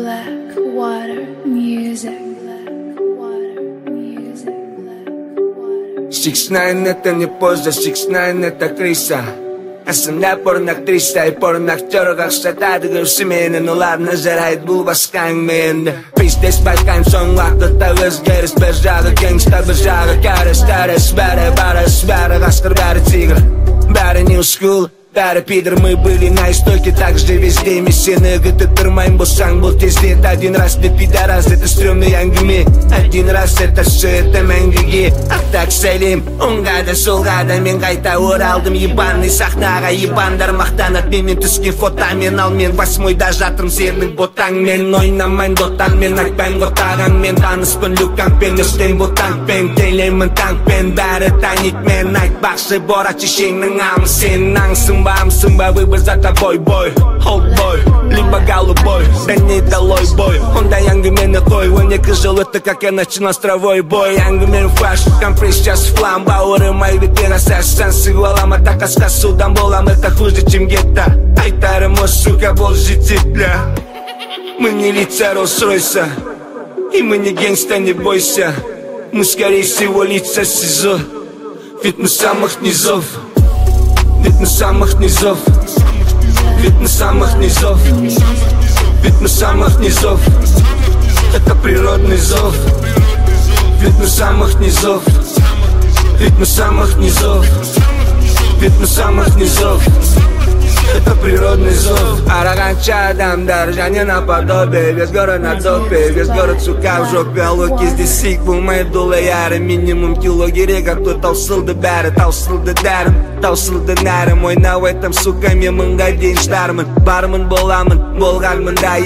Black water music. 6ix9ine это не поза, 6ix9ine это крыса. Ассамбля порноактриса и порноактер, как штатадығы семейні. Ну ладно, жарайды бұл басқаңмен. Пиздес байқайым соң уақытта өзгеріс. Бір жағы генгста, бір жағы кәріс. Тәріс бәрі барыс, бәрі қасқыр, бәрі тигр. Бәрі new school, бәрі пидор. Мы были на истоке, так же везде. Мессенігі тұттырмайым болсаң бұл тездет. Один раз ты пидорас, это стрёмный әңгіме. Один раз это все, это мәңгіге. Ақтақ сәлем, оңға да солға да. Мен қайта оралдым ебанный сахнаға. Ебандар мақтанат менен түскен фотомен. Ал мен 8-ойда жатырмын сенің ботаңмен. Ойнамайын дотаңмен, айтпайын ғотағаңмен. Таныспын люкаңпен, өстен ботаңпен. Келемін таңпен, бәрі танит мен. Айтпақшы борат шешеңнің амы. Сенің аңсың ба, выбор за тобой, бой. Hold boy, либо голубой, да не долой бой. Ондай әңгімені қой, 12 жыл өтті, как я начинал стровой бой. Әңгімен флаш, компресс, сейчас флам. Бауырым айвитен асассан, сығалам, атақа судан болам, это хуже, чем гетто. Айтарым, о, сука, бол житипля. Мы не лица Роллс-Ройса, и мы не гангста, не бойся. Мы скорее всего лица СИЗО, ведь мы самых низов. Ведь мы самых низов. Ведь мы самых низов. Ведь мы самых низов. Это природный зов. Ведь мы самых низов. Ведь мы самых низов. Ведь мы самых низов. Это природный зов. Арағанша адамдар және наподобие. Весь город на топе, весь город, сука, в жопе. Алло, кездесейік болмай долы яры. Минимум кило керек, а то таусылды бәрі. Таусылды дәрім, таусылды нәрім. Ойнау айтам, сука, мен мыңға дейін штармын. Бармын боламын, болғанмын да.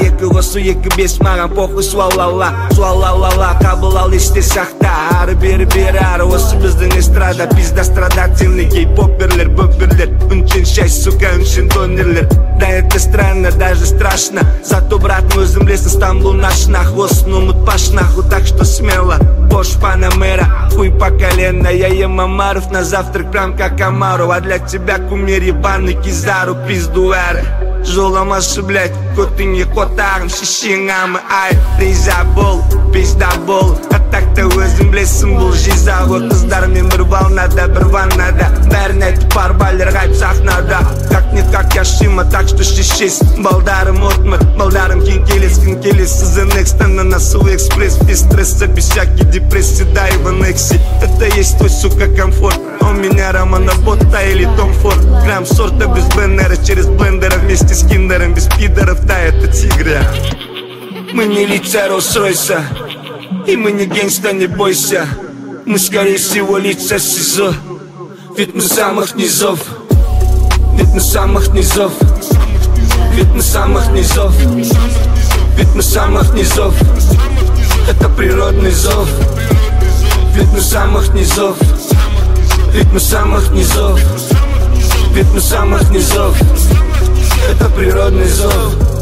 2-5 маған похуй, суалала. Суалалала, қабыл ал есте сақта. Ары бері ары, осы біздің эстрада. Пизда страдательный гей-попперлер, бөпперлер. Үнчен шай, сука, үнчен донерлер. Да это странно, даже страшно. Зато, брат, мы өзім білесің, Стамбул наш нах. Осын ұмытпаш наху, так что смело. Бош Панамера, хуй по колено. Я ем омаров на завтрак, прям как Амару. А для тебя кумир ебаный Кизару, пизду әрі. Жоламашы, блядь, көтіңе қотағым, шешеңамы, ай. Риза бол, пизда бол. А так-то өзім білесің, бұл жиза ғой. Қыздармен бір волнада, бір ваннада. Бәрін айтып парбайлер ғайып сахнада. Как нет, как я Шима, так что шешес. Балдарым отмыт, балдарым кең келес. Сызын экстен на носу экспресс. Без стресса, без всякой депрессии, да и в аннексе. Это есть твой, сука, комфорт. У меня Романа Бота или Том Форд. Грамм сорта без блендера, через блендера. Вместе с киндером, без пидоров, да, это тигря. Мы не лица Роллс-Ройса, и мы не гангста, не бойся. Мы скорее всего лица СИЗО, ведь мы самых низов. Ведь мы самых низов. Ведь мы самых низов. Ведь мы самых низов. Это природный зов. Ведь мы самых низов. Ведь мы самых низов. Ведь мы самых низов. Это природный зов.